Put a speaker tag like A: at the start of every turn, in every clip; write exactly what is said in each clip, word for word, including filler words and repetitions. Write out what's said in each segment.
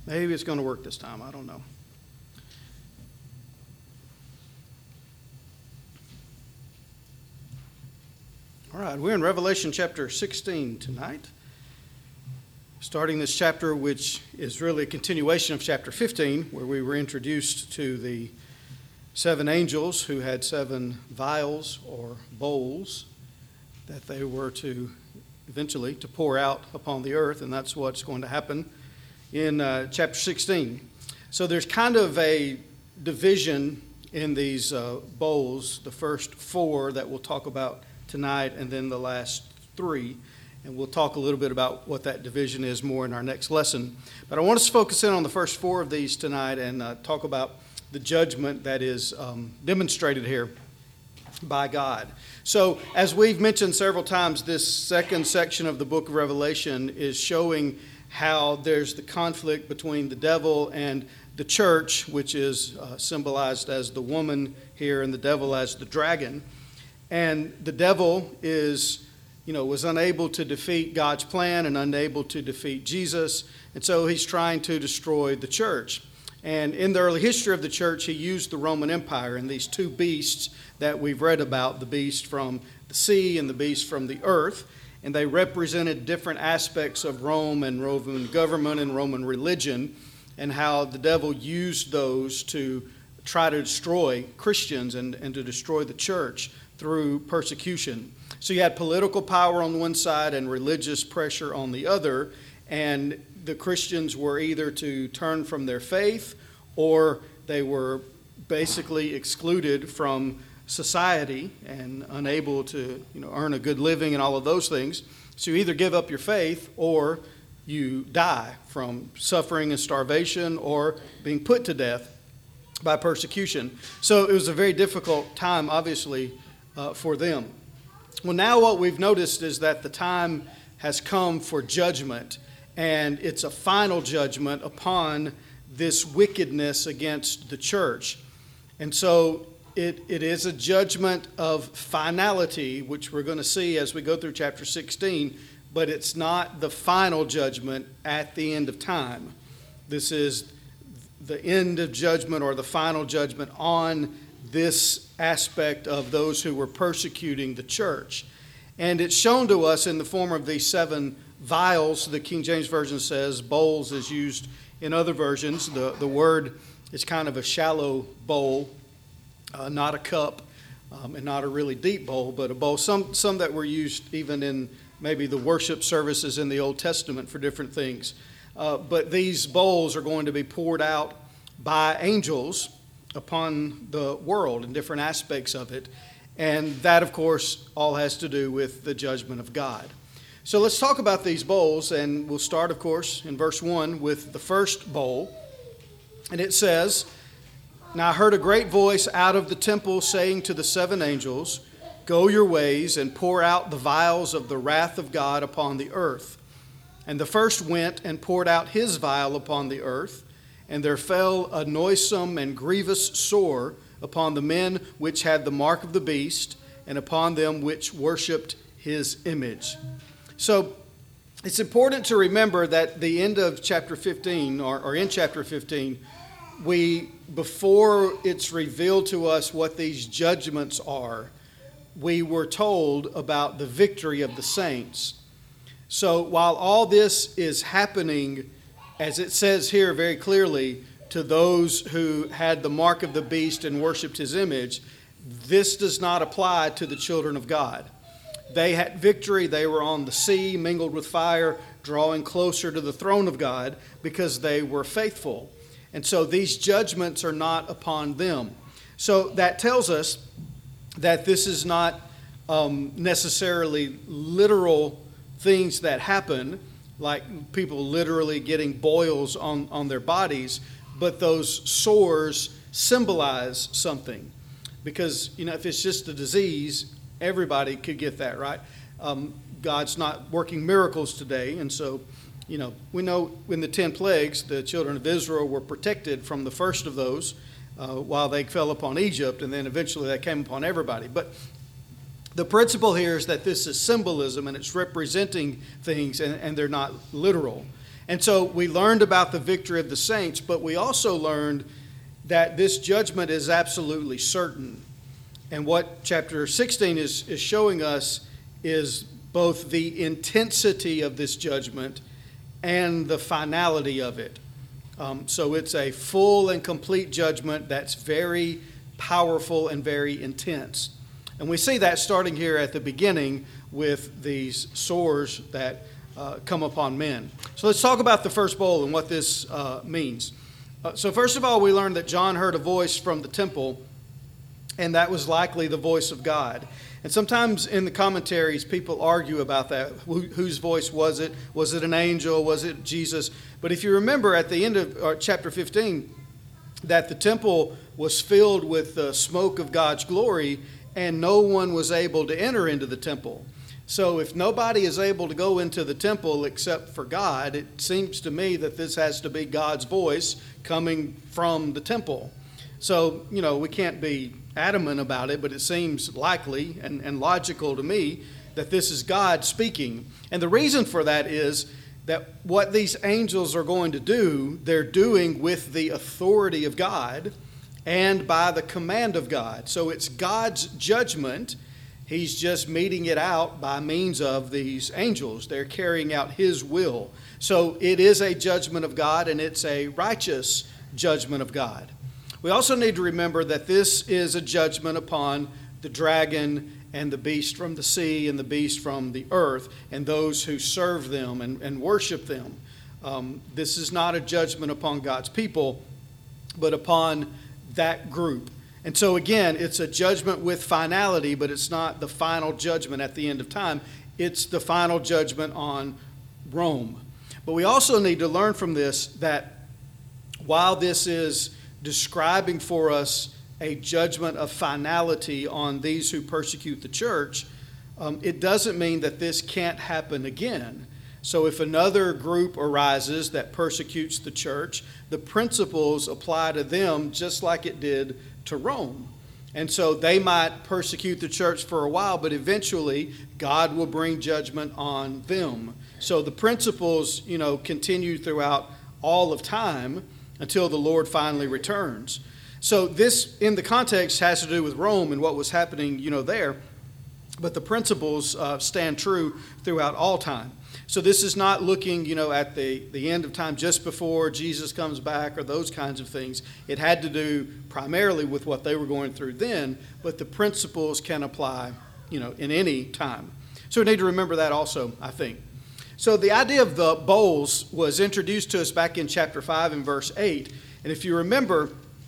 A: Maybe it's going to work this time. I don't know. All right, we're in Revelation chapter sixteen tonight. Starting this chapter, which is really a continuation of chapter fifteen, where we were introduced to the seven angels who had seven vials or bowls that they were to eventually to pour out upon the earth, and that's what's going to happen in uh, chapter sixteen. So there's kind of a division in these uh, bowls, the first four that we'll talk about tonight, and then the last three. And we'll talk a little bit about what that division is more in our next lesson. But I want us to focus in on the first four of these tonight and uh, talk about the judgment that is um, demonstrated here by God. So, as we've mentioned several times, this second section of the book of Revelation is showing how there's the conflict between the devil and the church, which is uh, symbolized as the woman here and the devil as the dragon. And the devil is, you know, was unable to defeat God's plan and unable to defeat Jesus. And so he's trying to destroy the church. And in the early history of the church, he used the Roman Empire and these two beasts that we've read about, the beast from the sea and the beast from the earth. And they represented different aspects of Rome and Roman government and Roman religion, and how the devil used those to try to destroy Christians and, and to destroy the church through persecution. So you had political power on one side and religious pressure on the other, and the Christians were either to turn from their faith or they were basically excluded from society and unable to, you know, earn a good living and all of those things. So you either give up your faith or you die from suffering and starvation or being put to death by persecution. So it was a very difficult time, obviously, uh, for them. Well, now what we've noticed is that the time has come for judgment, and it's a final judgment upon this wickedness against the church. And so it, it is a judgment of finality, which we're going to see as we go through chapter sixteen, but it's not the final judgment at the end of time. This is the end of judgment or the final judgment on this aspect of those who were persecuting the church. And it's shown to us in the form of these seven vials. The King James Version says bowls is used in other versions. The, the word is kind of a shallow bowl, uh, not a cup, um, and not a really deep bowl, but a bowl. Some, some that were used even in maybe the worship services in the Old Testament for different things. Uh, but these bowls are going to be poured out by angels upon the world and different aspects of it. And that, of course, all has to do with the judgment of God. So let's talk about these bowls, and we'll start, of course, in verse one with the first bowl. And it says, "Now I heard a great voice out of the temple saying to the seven angels, 'Go your ways and pour out the vials of the wrath of God upon the earth.' And the first went and poured out his vial upon the earth, and there fell a noisome and grievous sore upon the men which had the mark of the beast, and upon them which worshipped his image." So it's important to remember that the end of chapter fifteen, or, or in chapter fifteen, we, before it's revealed to us what these judgments are, we were told about the victory of the saints. So while all this is happening, as it says here very clearly, to those who had the mark of the beast and worshipped his image, this does not apply to the children of God. They had victory. They were on the sea, mingled with fire, drawing closer to the throne of God because they were faithful. And so these judgments are not upon them. So that tells us that this is not um, necessarily literal things that happen, like people literally getting boils on, on their bodies, but those sores symbolize something. Because, you know, if it's just a disease, everybody could get that, right? Um, God's not working miracles today, and so, you know, we know in the ten plagues, the children of Israel were protected from the first of those uh, while they fell upon Egypt, and then eventually that came upon everybody. But the principle here is that this is symbolism, and it's representing things, and, and they're not literal. And so we learned about the victory of the saints, but we also learned that this judgment is absolutely certain. And what chapter sixteen is, is showing us is both the intensity of this judgment and the finality of it. Um, so it's a full and complete judgment that's very powerful and very intense. And we see that starting here at the beginning with these sores that uh, come upon men. So let's talk about the first bowl and what this uh, means. Uh, so first of all, we learned that John heard a voice from the temple, and that was likely the voice of God. And sometimes in the commentaries, people argue about that. Who, whose voice was it? Was it an angel? Was it Jesus? But if you remember at the end of uh, chapter fifteen, that the temple was filled with the smoke of God's glory, and no one was able to enter into the temple. So if nobody is able to go into the temple except for God, it seems to me that this has to be God's voice coming from the temple. So, you know, we can't be adamant about it, but it seems likely and, and logical to me that this is God speaking. And the reason for that is that what these angels are going to do, they're doing with the authority of God and by the command of God. So it's God's judgment. He's just meting it out by means of these angels. They're carrying out His will. So it is a judgment of God, and it's a righteous judgment of God. We also need to remember that this is a judgment upon the dragon and the beast from the sea and the beast from the earth and those who serve them and, and worship them. Um, this is not a judgment upon God's people, but upon that group. And so again, it's a judgment with finality, but it's not the final judgment at the end of time. It's the final judgment on Rome. But we also need to learn from this that while this is describing for us a judgment of finality on these who persecute the church, um, it doesn't mean that this can't happen again. So if another group arises that persecutes the church, the principles apply to them just like it did to Rome. And so they might persecute the church for a while, but eventually God will bring judgment on them. So the principles, you know, continue throughout all of time until the Lord finally returns. So this, in the context, has to do with Rome and what was happening, you know, there. But the principles uh, stand true throughout all time. So this is not looking, you know, at the, the end of time just before Jesus comes back or those kinds of things. It had to do primarily with what they were going through then, but the principles can apply, you know, in any time. So we need to remember that also, I think. So the idea of the bowls was introduced to us back in chapter five and verse eight. And if you remember,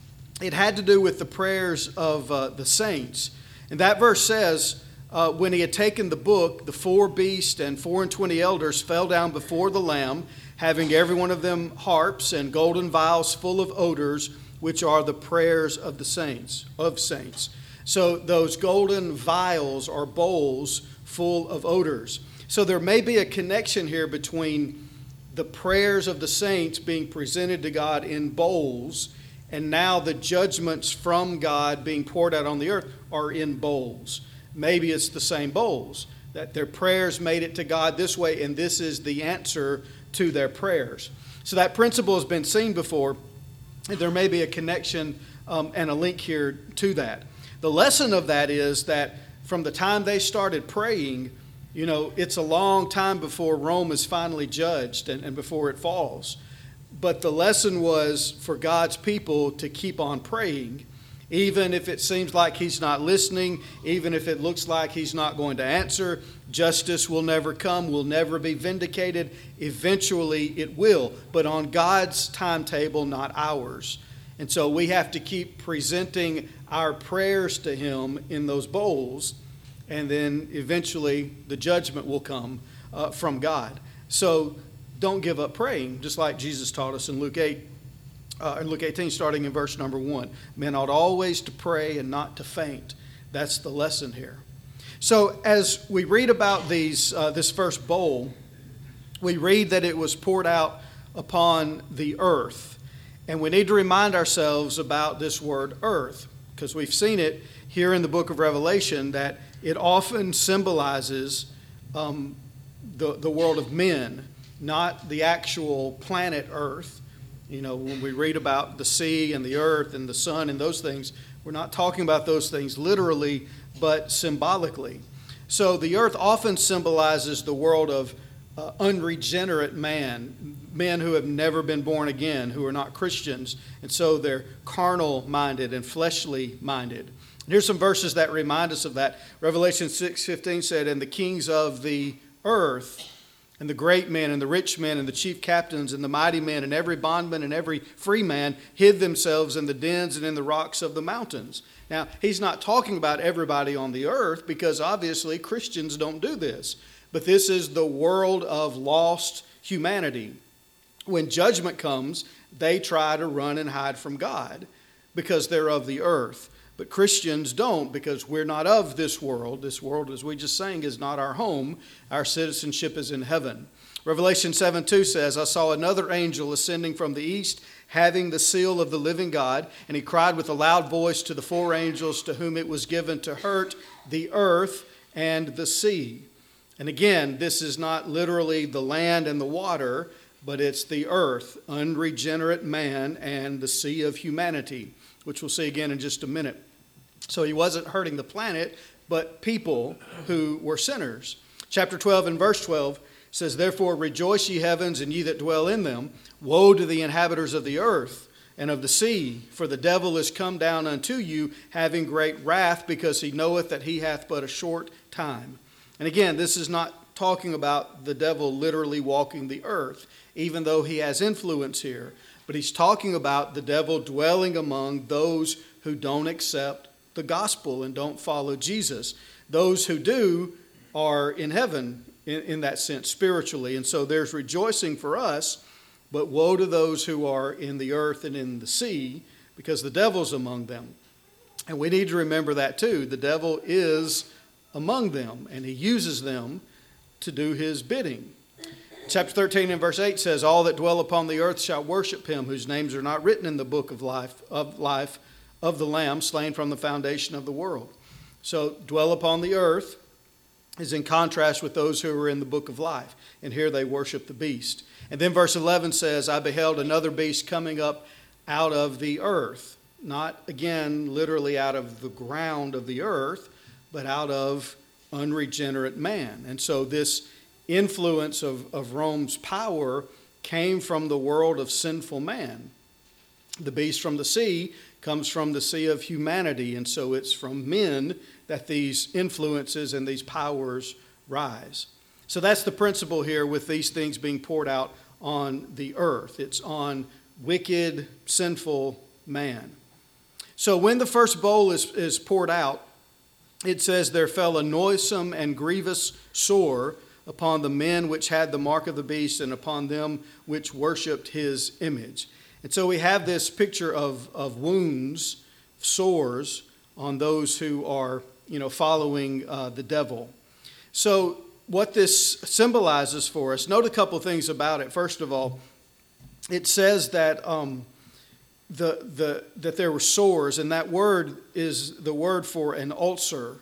A: it had to do with the prayers of uh, the saints. And that verse says, uh, when he had taken the book, the four beasts and four and twenty elders fell down before the Lamb, having every one of them harps and golden vials full of odors, which are the prayers of the saints, of saints. So those golden vials are bowls full of odors. So there may be a connection here between the prayers of the saints being presented to God in bowls, and now the judgments from God being poured out on the earth are in bowls. Maybe it's the same bowls, that their prayers made it to God this way, and this is the answer to their prayers. So that principle has been seen before, and there may be a connection um, and a link here to that. The lesson of that is that from the time they started praying, you know, it's a long time before Rome is finally judged and, and before it falls. But the lesson was for God's people to keep on praying, even if it seems like He's not listening, even if it looks like He's not going to answer. Justice will never come, will never be vindicated. Eventually it will, but on God's timetable, not ours. And so we have to keep presenting our prayers to Him in those bowls, and then eventually the judgment will come uh, from God. So don't give up praying, just like Jesus taught us in Luke eight, uh, in Luke eighteen, starting in verse number one. Men ought always to pray and not to faint. That's the lesson here. So as we read about these, uh, this first bowl, we read that it was poured out upon the earth. And we need to remind ourselves about this word earth, because we've seen it here in the book of Revelation that it often symbolizes um, the, the world of men. not the actual planet Earth. You know, when we read about the sea and the earth and the sun and those things, we're not talking about those things literally, but symbolically. So the earth often symbolizes the world of uh, unregenerate man, men who have never been born again, who are not Christians, and so they're carnal-minded and fleshly-minded. Here's some verses that remind us of that. Revelation six fifteen said, "And the kings of the earth, and the great men, and the rich men, and the chief captains, and the mighty men, and every bondman, and every free man, hid themselves in the dens and in the rocks of the mountains." Now, he's not talking about everybody on the earth, because obviously Christians don't do this. But this is the world of lost humanity. When judgment comes, they try to run and hide from God because they're of the earth. But Christians don't, because we're not of this world. This world, as we just sang, is not our home. Our citizenship is in heaven. Revelation seven two says, "I saw another angel ascending from the east, having the seal of the living God, and he cried with a loud voice to the four angels to whom it was given to hurt the earth and the sea." And again, this is not literally the land and the water, but it's the earth, unregenerate man, and the sea of humanity, which we'll see again in just a minute. So he wasn't hurting the planet, but people who were sinners. Chapter twelve and verse twelve says, "Therefore rejoice, ye heavens, and ye that dwell in them. Woe to the inhabitants of the earth and of the sea, for the devil is come down unto you, having great wrath, because he knoweth that he hath but a short time." And again, this is not talking about the devil literally walking the earth, even though he has influence here. But he's talking about the devil dwelling among those who don't accept the gospel and don't follow Jesus. Those who do are in heaven in, in that sense, spiritually. And so there's rejoicing for us, but woe to those who are in the earth and in the sea, because the devil's among them. And we need to remember that too. The devil is among them, and he uses them to do his bidding. Chapter thirteen and verse eight says, "All that dwell upon the earth shall worship him, whose names are not written in the book of life of life of the Lamb, slain from the foundation of the world." So dwell upon the earth is in contrast with those who are in the book of life. And here they worship the beast. And then verse eleven says, "I beheld another beast coming up out of the earth." Not, again, literally out of the ground of the earth, but out of unregenerate man. And so this influence of, of Rome's power came from the world of sinful man. The beast from the sea comes from the sea of humanity, and so it's from men that these influences and these powers rise. So that's the principle here with these things being poured out on the earth. It's on wicked, sinful man. So when the first bowl is, is poured out, it says, "There fell a noisome and grievous sore upon the men which had the mark of the beast, and upon them which worshipped his image." And so we have this picture of, of wounds, sores on those who are, you know, following uh, the devil. So what this symbolizes for us, note a couple things about it. First of all, it says that um, the the that there were sores, and that word is the word for an ulcer.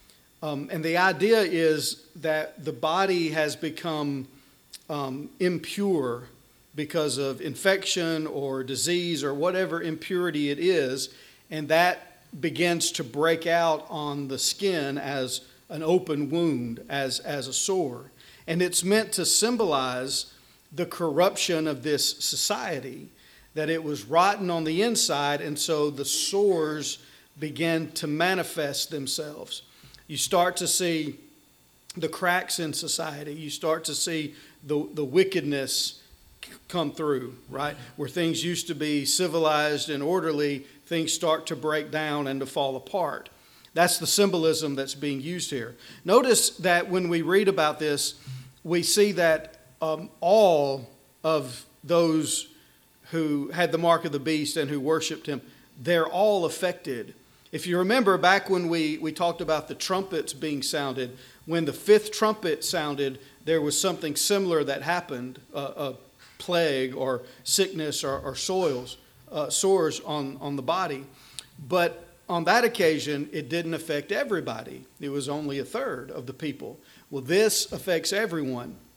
A: Um, and the idea is that the body has become um, impure because of infection or disease or whatever impurity it is, and that begins to break out on the skin as an open wound, as, as a sore. And it's meant to symbolize the corruption of this society, that it was rotten on the inside, and so the sores began to manifest themselves. You start to see the cracks in society. You start to see the, the wickedness come through, right? Where things used to be civilized and orderly, things start to break down and to fall apart. That's the symbolism that's being used here. Notice that when we read about this, we see that um, all of those who had the mark of the beast and who worshiped him, they're all affected. If you remember back when we, we talked about the trumpets being sounded, when the fifth trumpet sounded, there was something similar that happened, uh, a plague or sickness or, or soils, uh, sores on, on the body. But on that occasion, it didn't affect everybody. It was only a third of the people. Well, this affects everyone.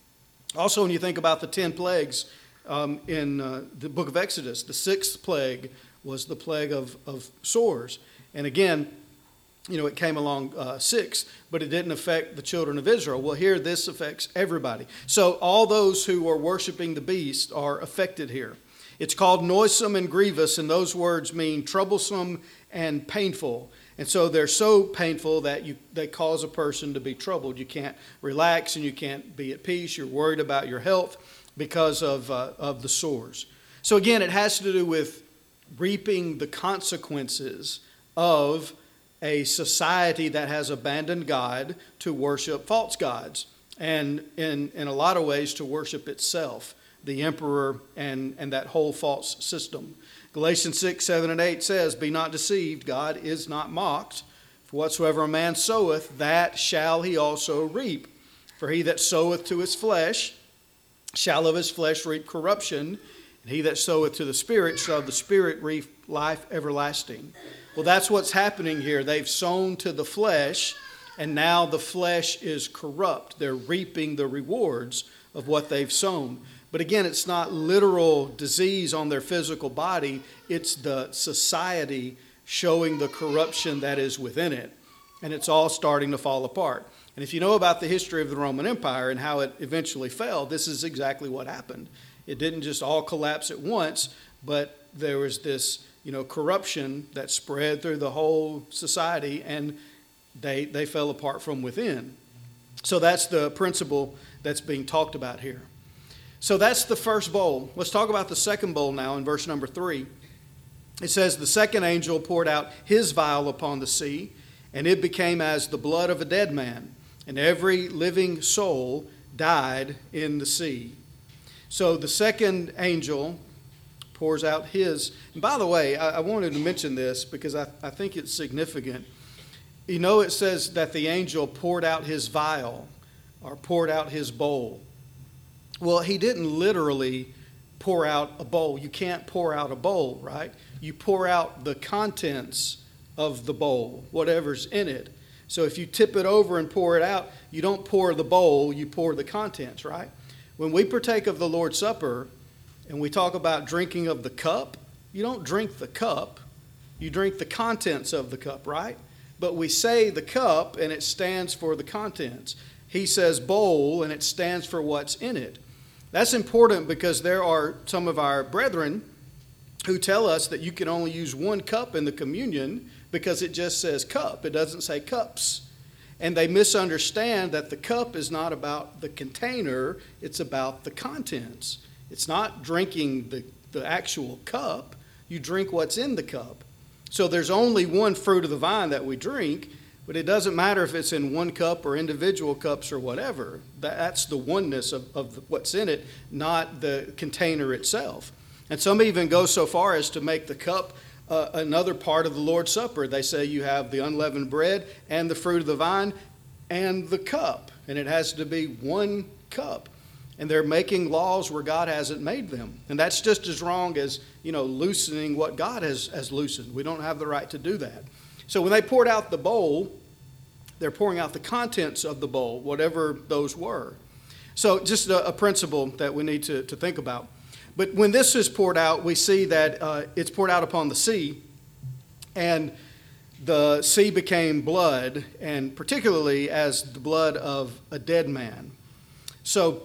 A: Also, when you think about the ten plagues um, in uh, the book of Exodus, the sixth plague was the plague of, of sores. And again, you know, it came along uh, six, but it didn't affect the children of Israel. Well, here this affects everybody. So all those who are worshiping the beast are affected here. It's called noisome and grievous, and those words mean troublesome and painful. And so they're so painful that you they cause a person to be troubled. You can't relax and you can't be at peace. You're worried about your health because of uh, of the sores. So again, it has to do with reaping the consequences of a society that has abandoned God to worship false gods, and in, in a lot of ways to worship itself, the emperor and, and that whole false system. Galatians six, seven, and eight says, "Be not deceived, God is not mocked. For whatsoever a man soweth, that shall he also reap. For he that soweth to his flesh shall of his flesh reap corruption, and he that soweth to the Spirit shall of the Spirit reap life everlasting." Well, that's what's happening here. They've sown to the flesh, and now the flesh is corrupt. They're reaping the rewards of what they've sown. But again, it's not literal disease on their physical body. It's the society showing the corruption that is within it. And it's all starting to fall apart. And if you know about the history of the Roman Empire and how it eventually fell, this is exactly what happened. It didn't just all collapse at once, but there was this, you know, corruption that spread through the whole society, and they they fell apart from within. So that's the principle that's being talked about here. So that's the first bowl. Let's talk about the second bowl now in verse number three. It says, "The second angel poured out his vial upon the sea, and it became as the blood of a dead man, and every living soul died in the sea." So the second angel pours out his. And by the way, I, I wanted to mention this because I, I think it's significant. You know, it says that the angel poured out his vial or poured out his bowl. Well, he didn't literally pour out a bowl. You can't pour out a bowl, right? You pour out the contents of the bowl, whatever's in it. So if you tip it over and pour it out, you don't pour the bowl, you pour the contents, right? When we partake of the Lord's Supper and we talk about drinking of the cup, you don't drink the cup, you drink the contents of the cup, right? But we say the cup and it stands for the contents. He says bowl and it stands for what's in it. That's important because there are some of our brethren who tell us that you can only use one cup in the communion because it just says cup. It doesn't say cups. And they misunderstand that the cup is not about the container, it's about the contents. It's not drinking the, the actual cup. You drink what's in the cup. So there's only one fruit of the vine that we drink, but it doesn't matter if it's in one cup or individual cups or whatever. That's the oneness of, of what's in it, not the container itself. And some even go so far as to make the cup uh, another part of the Lord's Supper. They say you have the unleavened bread and the fruit of the vine and the cup, and it has to be one cup. And they're making laws where God hasn't made them. And that's just as wrong as, you know, loosening what God has, has loosened. We don't have the right to do that. So when they poured out the bowl, they're pouring out the contents of the bowl, whatever those were. So just a, a principle that we need to, to think about. But when this is poured out, we see that uh, it's poured out upon the sea, and the sea became blood, and particularly as the blood of a dead man. So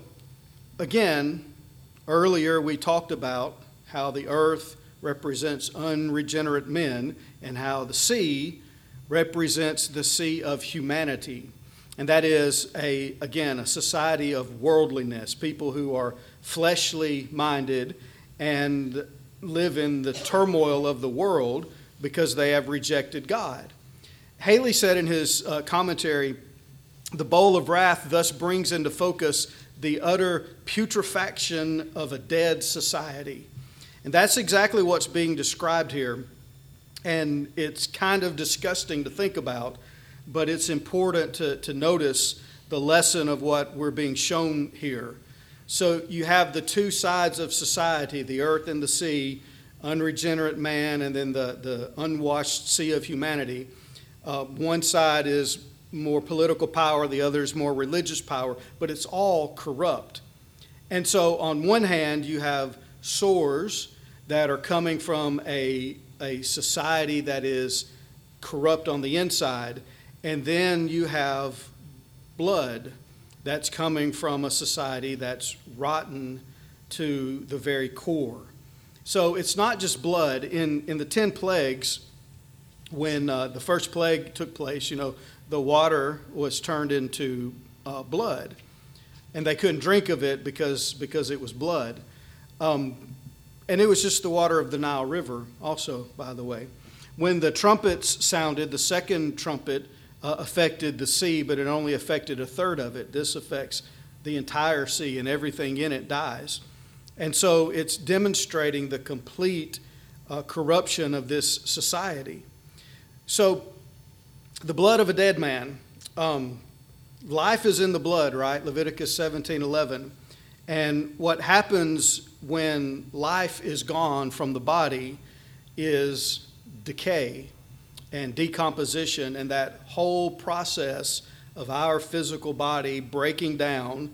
A: again, earlier we talked about how the earth represents unregenerate men and how the sea represents the sea of humanity. And that is, a again, a society of worldliness, people who are fleshly minded and live in the turmoil of the world because they have rejected God. Haley said in his uh, commentary, "The bowl of wrath thus brings into focus the utter putrefaction of a dead society." And that's exactly what's being described here. And it's kind of disgusting to think about, but it's important to, to notice the lesson of what we're being shown here. So you have the two sides of society, the earth and the sea, unregenerate man, and then the, the unwashed sea of humanity. Uh, one side is more political power, the other is more religious power, but it's all corrupt. And so on one hand, you have sores that are coming from a, a society that is corrupt on the inside, and then you have blood that's coming from a society that's rotten to the very core. So it's not just blood. In, in the ten plagues, when uh, the first plague took place, you know, the water was turned into uh, blood, and they couldn't drink of it because, because it was blood. Um, and it was just the water of the Nile River also, by the way. When the trumpets sounded, the second trumpet uh, affected the sea, but it only affected a third of it. This affects the entire sea, and everything in it dies. And so it's demonstrating the complete uh, corruption of this society. So the blood of a dead man, um, life is in the blood, right? Leviticus seventeen eleven. And what happens when life is gone from the body is decay and decomposition, and that whole process of our physical body breaking down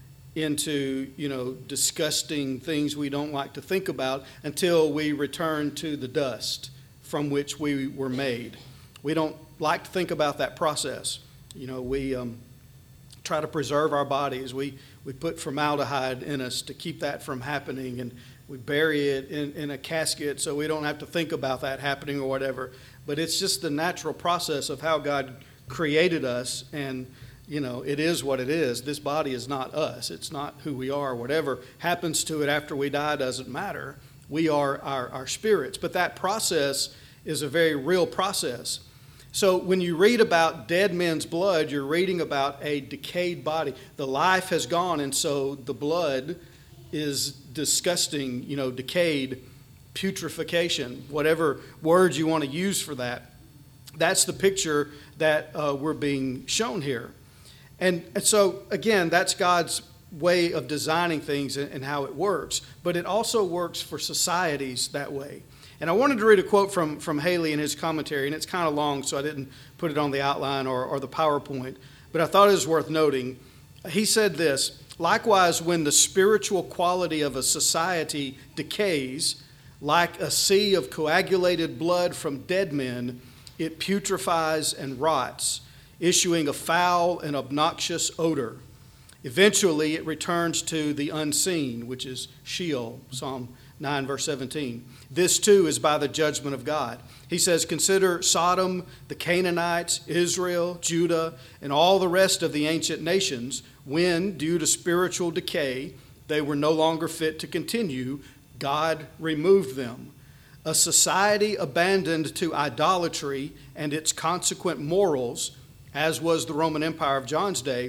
A: into, you know, disgusting things we don't like to think about until we return to the dust from which we were made. We don't like to think about that process. You know, we um, try to preserve our bodies. We, we put formaldehyde in us to keep that from happening, and we bury it in, in a casket so we don't have to think about that happening or whatever. But it's just the natural process of how God created us, and you know, it is what it is. This body is not us. It's not who we are. Whatever happens to it after we die doesn't matter. We are our, our spirits. But that process is a very real process. So when you read about dead men's blood, you're reading about a decayed body. The life has gone, and so the blood is disgusting, you know, decayed, putrefaction, whatever words you want to use for that. That's the picture that uh, we're being shown here. And, and so, again, that's God's way of designing things and, and how it works. But it also works for societies that way. And I wanted to read a quote from, from Haley in his commentary, and it's kind of long, so I didn't put it on the outline or, or the PowerPoint. But I thought it was worth noting. He said this: likewise, when the spiritual quality of a society decays, like a sea of coagulated blood from dead men, it putrefies and rots, issuing a foul and obnoxious odor. Eventually, it returns to the unseen, which is Sheol, Psalm nine, verse seventeen. This, too, is by the judgment of God. He says, consider Sodom, the Canaanites, Israel, Judah, and all the rest of the ancient nations, when, due to spiritual decay, they were no longer fit to continue, God removed them. A society abandoned to idolatry and its consequent morals, as was the Roman Empire of John's day,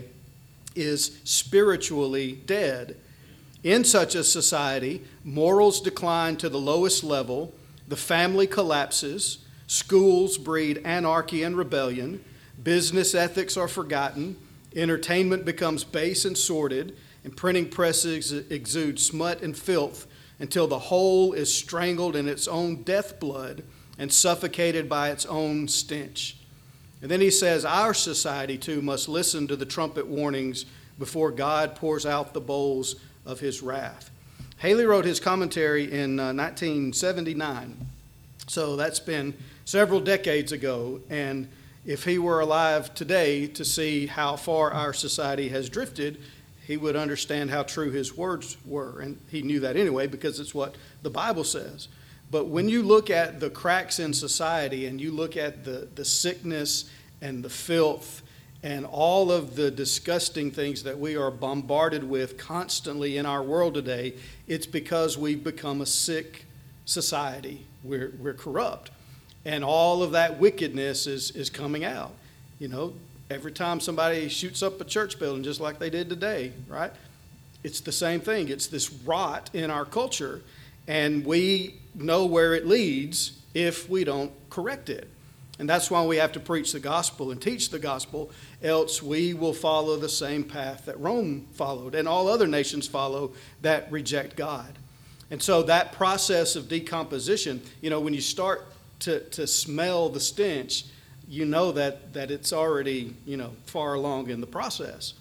A: is spiritually dead. In such a society, morals decline to the lowest level, the family collapses, schools breed anarchy and rebellion, business ethics are forgotten, entertainment becomes base and sordid, and printing presses exude smut and filth until the whole is strangled in its own death blood and suffocated by its own stench. And then he says, our society too must listen to the trumpet warnings before God pours out the bowls of his wrath. Haley wrote his commentary in uh, nineteen seventy-nine. So that's been several decades ago. And if he were alive today to see how far our society has drifted, he would understand how true his words were. And he knew that anyway because it's what the Bible says. But when you look at the cracks in society and you look at the, the sickness and the filth and all of the disgusting things that we are bombarded with constantly in our world today, it's because we've become a sick society. We're, we're corrupt. And all of that wickedness is, is coming out. You know, every time somebody shoots up a church building, just like they did today, right? It's the same thing. It's this rot in our culture. And we know where it leads if we don't correct it. And that's why we have to preach the gospel and teach the gospel, else we will follow the same path that Rome followed and all other nations follow that reject God. And so that process of decomposition, you know, when you start to, to smell the stench, you know that, that it's already, you know, far along in the process.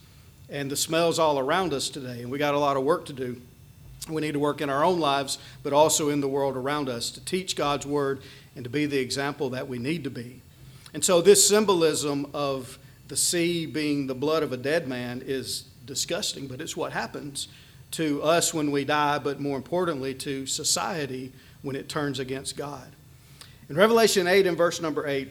A: And the smell's all around us today, and we got a lot of work to do. We need to work in our own lives, but also in the world around us to teach God's word and to be the example that we need to be. And so this symbolism of the sea being the blood of a dead man is disgusting, but it's what happens to us when we die, but more importantly to society when it turns against God. In Revelation eight and verse number eight,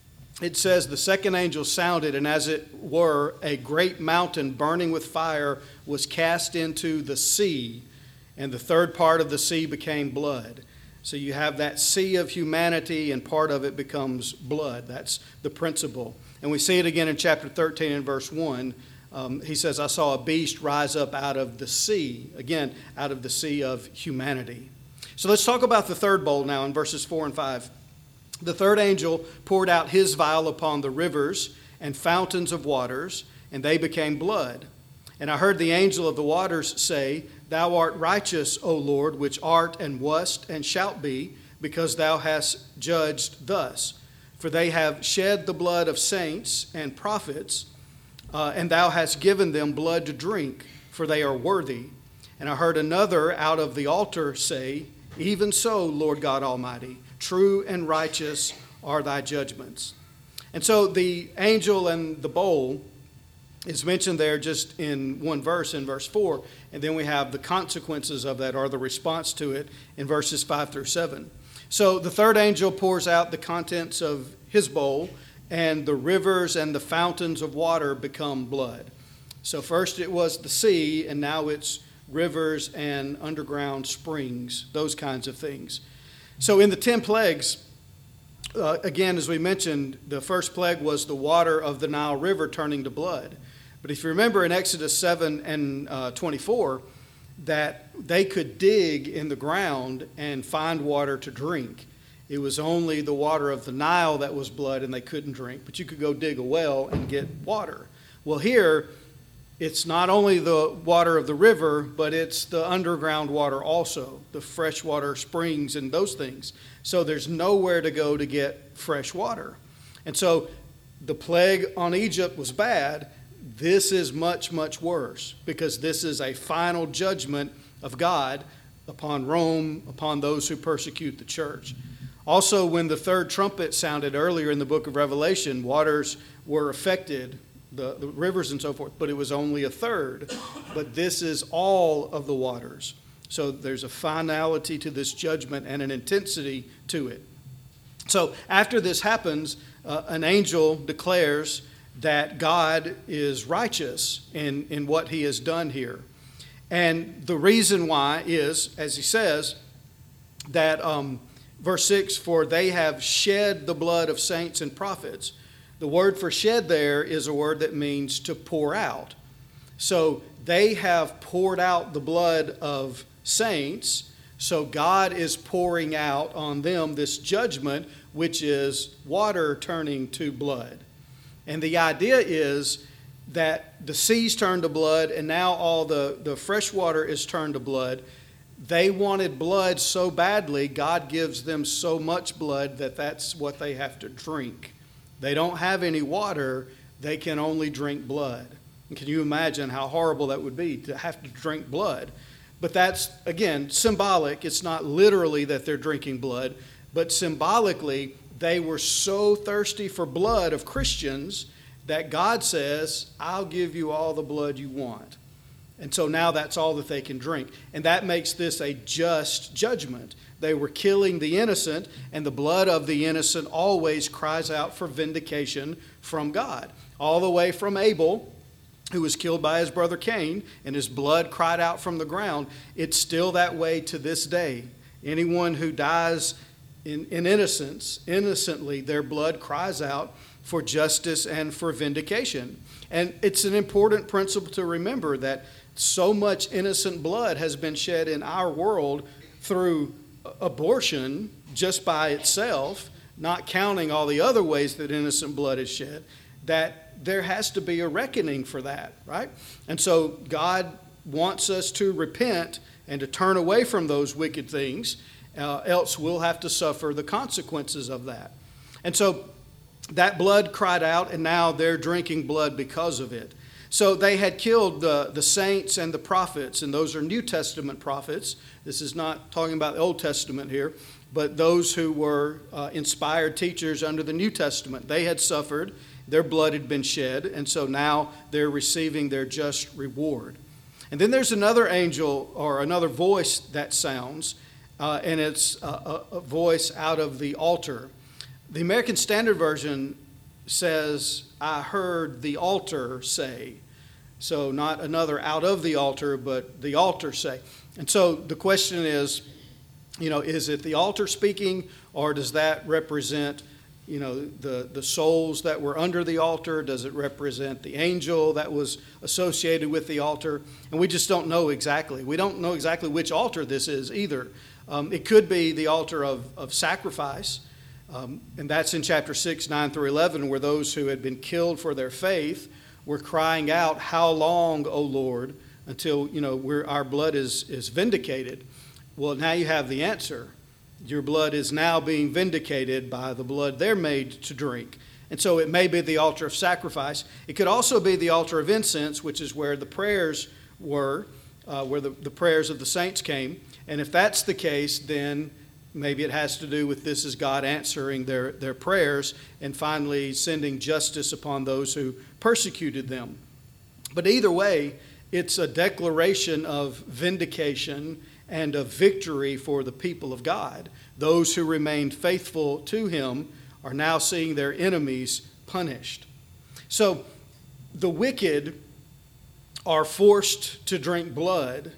A: it says, "The second angel sounded, and as it were, a great mountain burning with fire was cast into the sea, and the third part of the sea became blood." So you have that sea of humanity, and part of it becomes blood. That's the principle. And we see it again in chapter thirteen and verse one. Um, he says, "I saw a beast rise up out of the sea," again, out of the sea of humanity. So let's talk about the third bowl now in verses four and five. "The third angel poured out his vial upon the rivers and fountains of waters, and they became blood. And I heard the angel of the waters say, 'Thou art righteous, O Lord, which art and wast and shalt be, because thou hast judged thus. For they have shed the blood of saints and prophets, uh, and thou hast given them blood to drink, for they are worthy.' And I heard another out of the altar say, 'Even so, Lord God Almighty, true and righteous are thy judgments.'" And so the angel and the bowl is mentioned there just in one verse, in verse four, and then we have the consequences of that, or the response to it, in verses five through seven. So the third angel pours out the contents of his bowl, and the rivers and the fountains of water become blood. So first it was the sea, and now it's rivers and underground springs, those kinds of things. So in the ten plagues, uh, again, as we mentioned, the first plague was the water of the Nile River turning to blood. But if you remember in Exodus seven and uh, twenty-four, that they could dig in the ground and find water to drink. It was only the water of the Nile that was blood and they couldn't drink, but you could go dig a well and get water. Well, here, it's not only the water of the river, but it's the underground water also, the freshwater springs and those things. So there's nowhere to go to get fresh water. And so the plague on Egypt was bad. This is much, much worse, because this is a final judgment of God upon Rome, upon those who persecute the church. Also, when the third trumpet sounded earlier in the book of Revelation, waters were affected, the, the rivers and so forth, but it was only a third. But this is all of the waters. So there's a finality to this judgment and an intensity to it. So after this happens, uh, an angel declares that God is righteous in, in what he has done here. And the reason why is, as he says, that um, verse six, "For they have shed the blood of saints and prophets." The word for shed there is a word that means to pour out. So they have poured out the blood of saints, so God is pouring out on them this judgment, which is water turning to blood. And the idea is that the seas turned to blood, and now all the, the fresh water is turned to blood. They wanted blood so badly, God gives them so much blood that that's what they have to drink. They don't have any water, they can only drink blood. And can you imagine how horrible that would be to have to drink blood? But that's, again, symbolic. It's not literally that they're drinking blood, but symbolically, they were so thirsty for blood of Christians that God says, "I'll give you all the blood you want." And so now that's all that they can drink. And that makes this a just judgment. They were killing the innocent, and the blood of the innocent always cries out for vindication from God. All the way from Abel, who was killed by his brother Cain, and his blood cried out from the ground. It's still that way to this day. Anyone who dies In, in innocence, innocently, their blood cries out for justice and for vindication. And it's an important principle to remember that so much innocent blood has been shed in our world through abortion just by itself, not counting all the other ways that innocent blood is shed, that there has to be a reckoning for that, right? And so God wants us to repent and to turn away from those wicked things. Uh, else we'll have to suffer the consequences of that. And so that blood cried out, and now they're drinking blood because of it. So they had killed the, the saints and the prophets, and those are New Testament prophets. This is not talking about the Old Testament here, but those who were uh, inspired teachers under the New Testament. They had suffered, their blood had been shed, and so now they're receiving their just reward. And then there's another angel or another voice that sounds, uh, and it's a, a voice out of the altar. The American Standard Version says, I heard the altar say. So not another out of the altar, but the altar say. And so the question is, you know, is it the altar speaking, or does that represent, you know, the, the souls that were under the altar? Does it represent the angel that was associated with the altar? And we just don't know exactly. We don't know exactly which altar this is either. Um, it could be the altar of, of sacrifice. Um, and that's in chapter six, nine through eleven, where those who had been killed for their faith were crying out, how long, O Lord, until, you know, we're, our blood is, is vindicated. Well, now you have the answer. Your blood is now being vindicated by the blood they're made to drink. And so it may be the altar of sacrifice. It could also be the altar of incense, which is where the prayers were, uh, where the, the prayers of the saints came. And if that's the case, then maybe it has to do with this is God answering their, their prayers and finally sending justice upon those who persecuted them. But either way, it's a declaration of vindication and of victory for the people of God. Those who remained faithful to him are now seeing their enemies punished. So the wicked are forced to drink blood.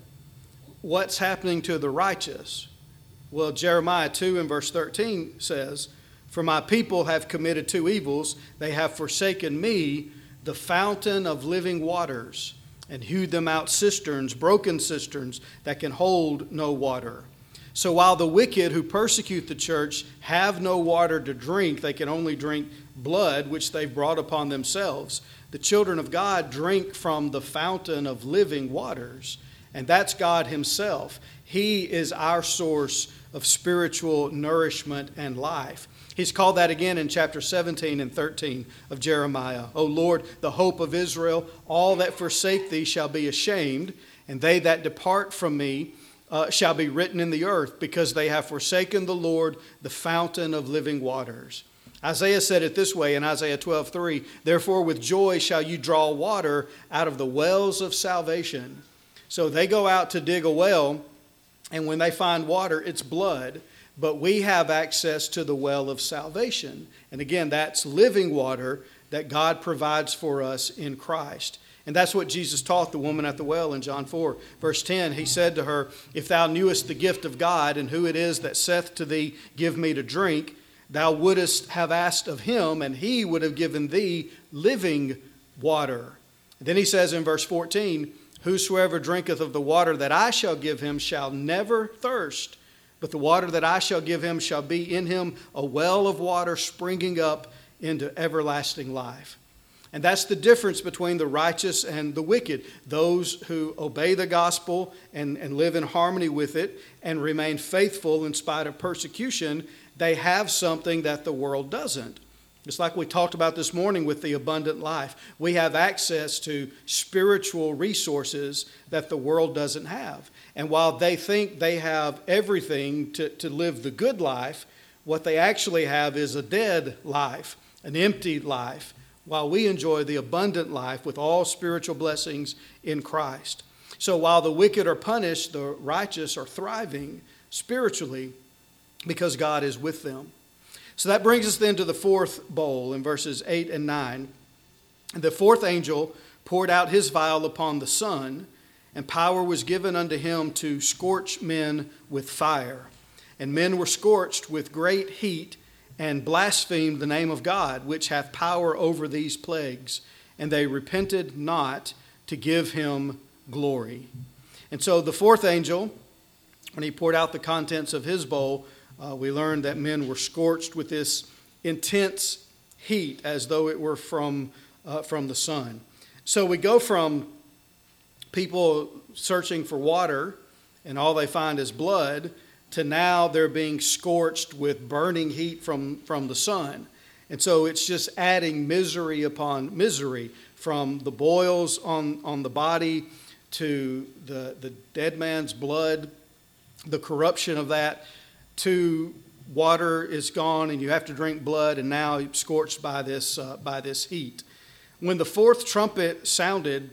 A: What's happening to the righteous? Well, Jeremiah two and verse thirteen says, for my people have committed two evils. They have forsaken me, the fountain of living waters, and hewed them out cisterns, broken cisterns that can hold no water. So while the wicked who persecute the church have no water to drink, they can only drink blood, which they've brought upon themselves. The children of God drink from the fountain of living waters, and that's God himself. He is our source of spiritual nourishment and life. He's called that again in chapter seventeen and thirteen of Jeremiah. O Lord, the hope of Israel, all that forsake thee shall be ashamed, and they that depart from me uh, shall be written in the earth, because they have forsaken the Lord, the fountain of living waters. Isaiah said it this way in Isaiah twelve three, therefore with joy shall you draw water out of the wells of salvation. So they go out to dig a well, and when they find water, it's blood. But we have access to the well of salvation. And again, that's living water that God provides for us in Christ. And that's what Jesus taught the woman at the well in John four. Verse ten, he said to her, if thou knewest the gift of God, and who it is that saith to thee, give me to drink, thou wouldest have asked of him, and he would have given thee living water. Then he says in verse fourteen, whosoever drinketh of the water that I shall give him shall never thirst. But the water that I shall give him shall be in him a well of water springing up into everlasting life. And that's the difference between the righteous and the wicked. Those who obey the gospel and, and live in harmony with it and remain faithful in spite of persecution, they have something that the world doesn't. Just like we talked about this morning with the abundant life. We have access to spiritual resources that the world doesn't have. And while they think they have everything to, to live the good life, what they actually have is a dead life, an empty life, while we enjoy the abundant life with all spiritual blessings in Christ. So while the wicked are punished, the righteous are thriving spiritually because God is with them. So that brings us then to the fourth bowl in verses eight and nine. The fourth angel poured out his vial upon the sun, and power was given unto him to scorch men with fire. And men were scorched with great heat, and blasphemed the name of God, which hath power over these plagues. And they repented not to give him glory. And so the fourth angel, when he poured out the contents of his bowl, Uh, we learned that men were scorched with this intense heat as though it were from, uh, from the sun. So we go from people searching for water and all they find is blood to now they're being scorched with burning heat from, from the sun. And so it's just adding misery upon misery from the boils on, on the body to the, the dead man's blood, the corruption of that, to water is gone and you have to drink blood, and now you're scorched by this, uh, by this heat. When the fourth trumpet sounded,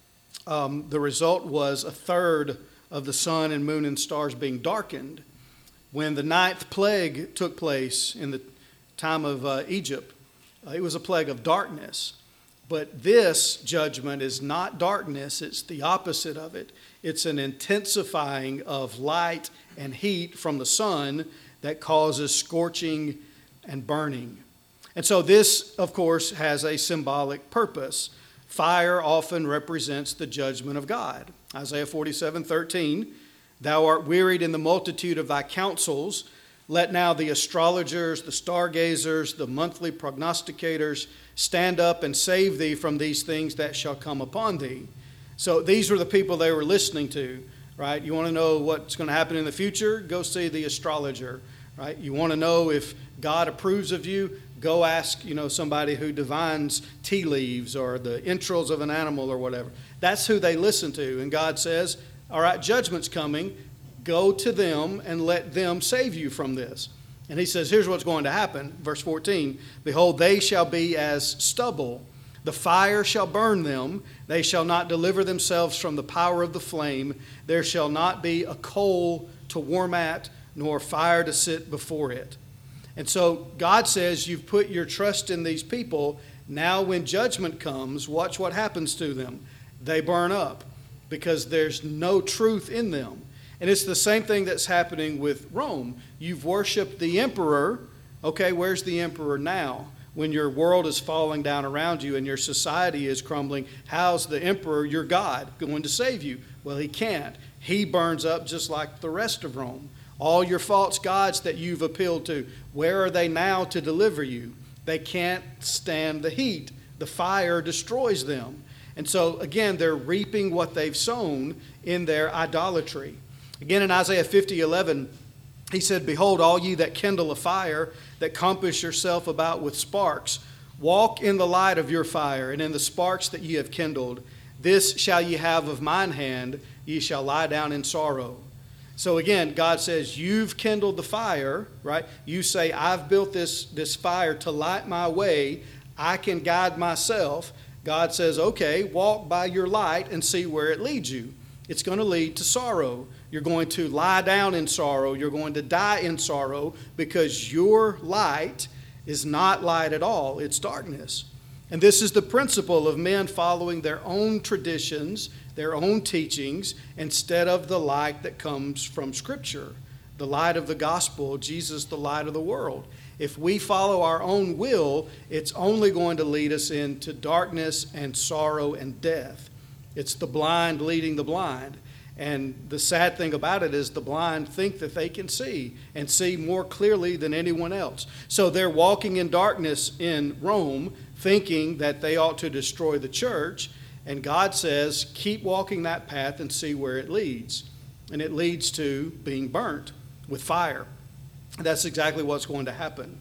A: um, the result was a third of the sun and moon and stars being darkened. When the ninth plague took place in the time of uh, Egypt, uh, it was a plague of darkness. But this judgment is not darkness, it's the opposite of it. It's an intensifying of light and heat from the sun that causes scorching and burning. And so this, of course, has a symbolic purpose. Fire often represents the judgment of God. Isaiah forty-seven thirteen, thou art wearied in the multitude of thy counsels. Let now the astrologers, the stargazers, the monthly prognosticators stand up and save thee from these things that shall come upon thee. So these were the people they were listening to, right? You want to know what's going to happen in the future? Go see the astrologer, right? You want to know if God approves of you? Go ask, you know, somebody who divines tea leaves or the entrails of an animal or whatever. That's who they listen to. And God says, all right, judgment's coming. Go to them and let them save you from this. And he says, here's what's going to happen. Verse fourteen, behold, they shall be as stubble. The fire shall burn them. They shall not deliver themselves from the power of the flame. There shall not be a coal to warm at, nor fire to sit before it. And so God says, you've put your trust in these people. Now when judgment comes, watch what happens to them. They burn up because there's no truth in them. And it's the same thing that's happening with Rome. You've worshiped the emperor. Okay, where's the emperor now? When your world is falling down around you and your society is crumbling, how's the emperor, your God, going to save you? Well, he can't. He burns up just like the rest of Rome. All your false gods that you've appealed to, where are they now to deliver you? They can't stand the heat. The fire destroys them. And so, again, they're reaping what they've sown in their idolatry. Again, in Isaiah fifty eleven, he said, behold, all ye that kindle a fire, that compass yourself about with sparks, walk in the light of your fire, and in the sparks that ye have kindled. This shall ye have of mine hand, ye shall lie down in sorrow. So again, God says, you've kindled the fire, right? You say, I've built this, this fire to light my way. I can guide myself. God says, okay, walk by your light and see where it leads you. It's going to lead to sorrow. You're going to lie down in sorrow. You're going to die in sorrow because your light is not light at all. It's darkness. And this is the principle of men following their own traditions, their own teachings, instead of the light that comes from Scripture, the light of the gospel, Jesus, the light of the world. If we follow our own will, it's only going to lead us into darkness and sorrow and death. It's the blind leading the blind. And the sad thing about it is the blind think that they can see and see more clearly than anyone else. So they're walking in darkness in Rome, thinking that they ought to destroy the church. And God says, keep walking that path and see where it leads. And it leads to being burnt with fire. That's exactly what's going to happen.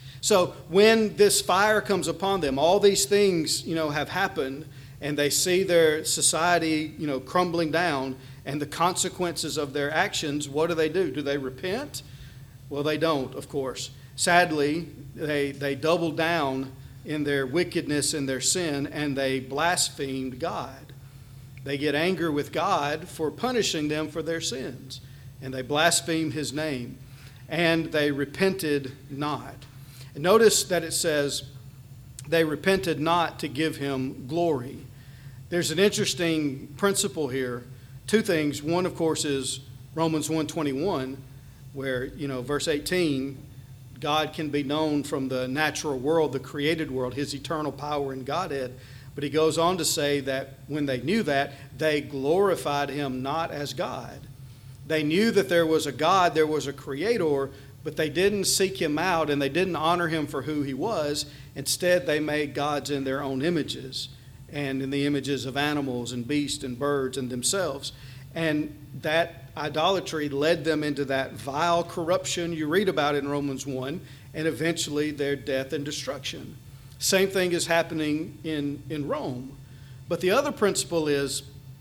A: So when this fire comes upon them, all these things, you know, have happened, and they see their society, you know, crumbling down, and the consequences of their actions, what do they do? Do they repent? Well, they don't, of course. Sadly, they, they double down in their wickedness and their sin, and they blasphemed God. They get angry with God for punishing them for their sins, and they blaspheme his name, and they repented not. And notice that it says they repented not to give him glory. There's an interesting principle here. Two things. One, of course, is Romans one twenty-one, where, you know, verse eighteen, God can be known from the natural world, the created world, his eternal power and Godhead. But he goes on to say that when they knew that, they glorified him not as God. They knew that there was a God, there was a creator, but they didn't seek him out and they didn't honor him for who he was. Instead, they made gods in their own images and in the images of animals and beasts and birds and themselves. And that idolatry led them into that vile corruption you read about in Romans one, and eventually their death and destruction. Same thing is happening in, in Rome. But the other principle is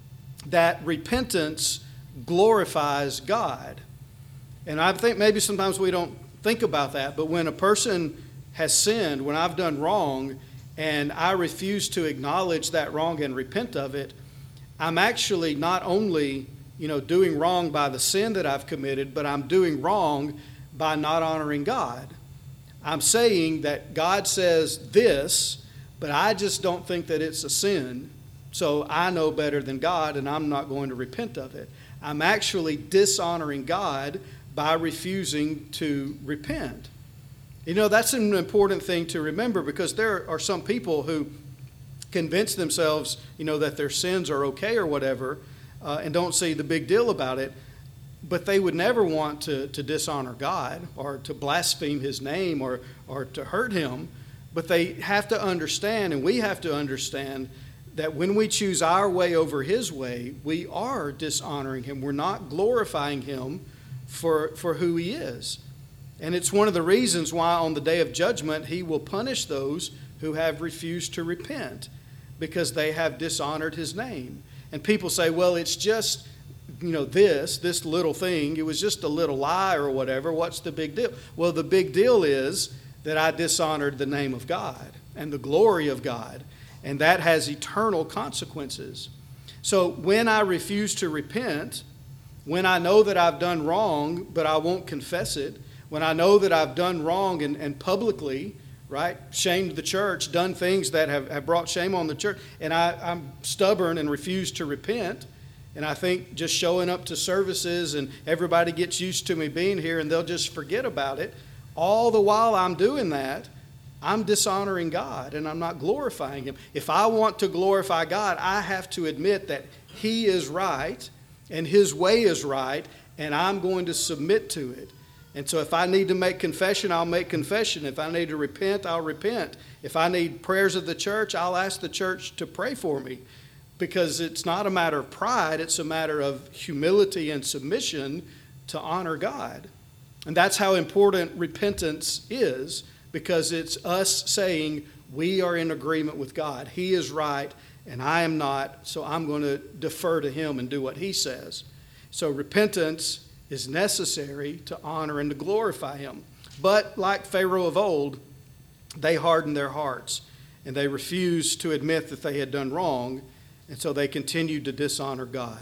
A: that repentance glorifies God. And I think maybe sometimes we don't think about that, but when a person has sinned, when I've done wrong, and I refuse to acknowledge that wrong and repent of it, I'm actually not only, you know, doing wrong by the sin that I've committed, but I'm doing wrong by not honoring God. I'm saying that God says this, but I just don't think that it's a sin, so I know better than God, and I'm not going to repent of it. I'm actually dishonoring God by refusing to repent. You know, that's an important thing to remember, because there are some people who convince themselves, you know, that their sins are okay or whatever, uh, and don't see the big deal about it. But they would never want to, to dishonor God or to blaspheme his name or, or to hurt him. But they have to understand, and we have to understand, that when we choose our way over his way, we are dishonoring him. We're not glorifying him for, for who he is. And it's one of the reasons why on the day of judgment he will punish those who have refused to repent, because they have dishonored his name. And people say, well, it's just, you know, this, this little thing, it was just a little lie or whatever, what's the big deal? Well, the big deal is that I dishonored the name of God and the glory of God, and that has eternal consequences. So when I refuse to repent, when I know that I've done wrong, but I won't confess it, when I know that I've done wrong and, and publicly, right, shamed the church, done things that have, have brought shame on the church, and I, I'm stubborn and refuse to repent, and I think just showing up to services and everybody gets used to me being here and they'll just forget about it, all the while I'm doing that, I'm dishonoring God and I'm not glorifying him. If I want to glorify God, I have to admit that he is right and his way is right, and I'm going to submit to it. And so if I need to make confession, I'll make confession. If I need to repent, I'll repent. If I need prayers of the church, I'll ask the church to pray for me, because it's not a matter of pride, it's a matter of humility and submission to honor God. And that's how important repentance is, because it's us saying we are in agreement with God. He is right and I am not, so I'm going to defer to him and do what he says. So repentance is necessary to honor and to glorify him. But like Pharaoh of old, they hardened their hearts and they refused to admit that they had done wrong, and so they continued to dishonor God.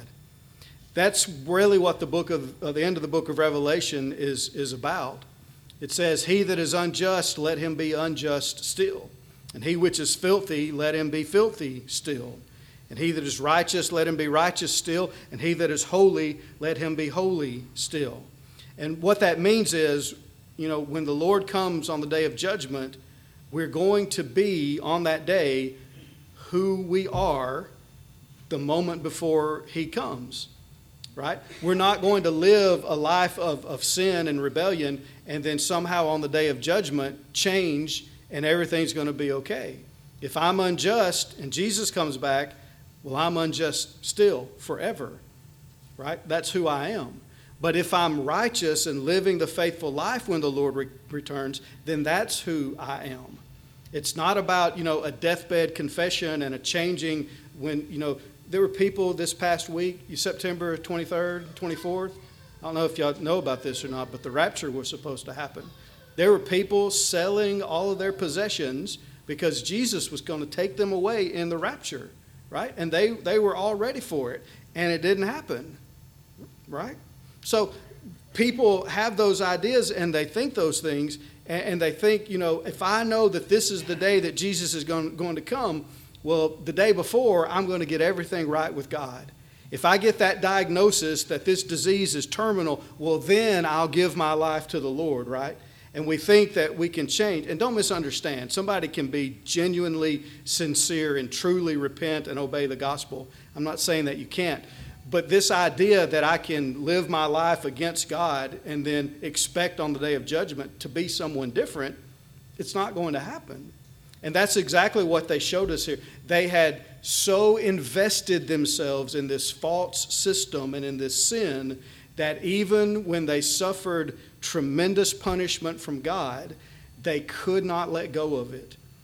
A: That's really what the book of uh, the end of the book of Revelation is, is about. It says, he that is unjust, let him be unjust still. And he which is filthy, let him be filthy still. And he that is righteous, let him be righteous still. And he that is holy, let him be holy still. And what that means is, you know, when the Lord comes on the day of judgment, we're going to be on that day who we are the moment before he comes, right? We're not going to live a life of, of sin and rebellion and then somehow on the day of judgment change and everything's going to be okay. If I'm unjust and Jesus comes back, well, I'm unjust still forever, right? That's who I am. But if I'm righteous and living the faithful life when the Lord re- returns, then that's who I am. It's not about, you know, a deathbed confession and a changing when, you know, there were people this past week, September twenty-third, twenty-fourth. I don't know if y'all know about this or not, but the rapture was supposed to happen. There were people selling all of their possessions because Jesus was going to take them away in the rapture, right? And they, they were all ready for it, and it didn't happen, right? So people have those ideas and they think those things, and, and they think, you know, if I know that this is the day that Jesus is going, going to come, well, the day before, I'm going to get everything right with God. If I get that diagnosis that this disease is terminal, well, then I'll give my life to the Lord, right? And we think that we can change. And don't misunderstand. Somebody can be genuinely sincere and truly repent and obey the gospel. I'm not saying that you can't. But this idea that I can live my life against God and then expect on the day of judgment to be someone different, it's not going to happen. And that's exactly what they showed us here. They had so invested themselves in this false system and in this sin that even when they suffered tremendous punishment from God, they could not let go of it.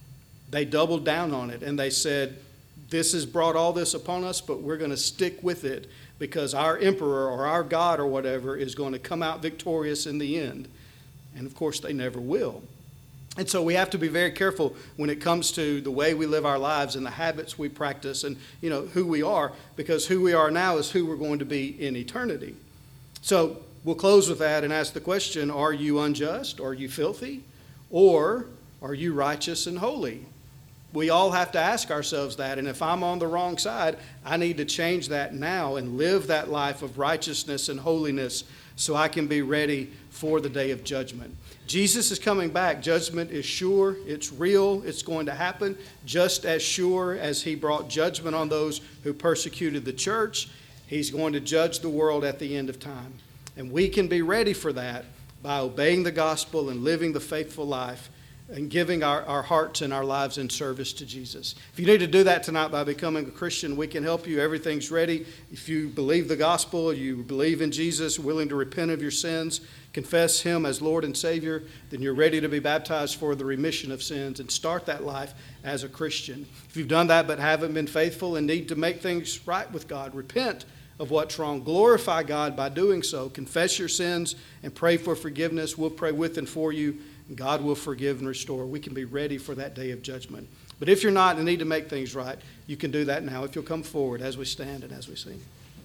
A: they doubled down on it and they said, this has brought all this upon us, but we're going to stick with it because our emperor or our God or whatever is going to come out victorious in the end. And of course, they never will. And so we have to be very careful when it comes to the way we live our lives and the habits we practice and, you know, who we are, because who we are now is who we're going to be in eternity. So we'll close with that and ask the question, are you unjust? Are you filthy? Or are you righteous and holy? We all have to ask ourselves that. And if I'm on the wrong side, I need to change that now and live that life of righteousness and holiness so I can be ready for the day of judgment. Jesus is coming back. Judgment is sure. It's real. It's going to happen just as sure as he brought judgment on those who persecuted the church. He's going to judge the world at the end of time. And we can be ready for that by obeying the gospel and living the faithful life and giving our, our hearts and our lives in service to Jesus. If you need to do that tonight by becoming a Christian, we can help you. Everything's ready. If you believe the gospel, you believe in Jesus, willing to repent of your sins, confess him as Lord and Savior, then you're ready to be baptized for the remission of sins and start that life as a Christian. If you've done that but haven't been faithful and need to make things right with God, repent of what's wrong. Glorify God by doing so. Confess your sins and pray for forgiveness. We'll pray with and for you. God will forgive and restore. We can be ready for that day of judgment. But if you're not and need to make things right, you can do that now if you'll come forward as we stand and as we sing.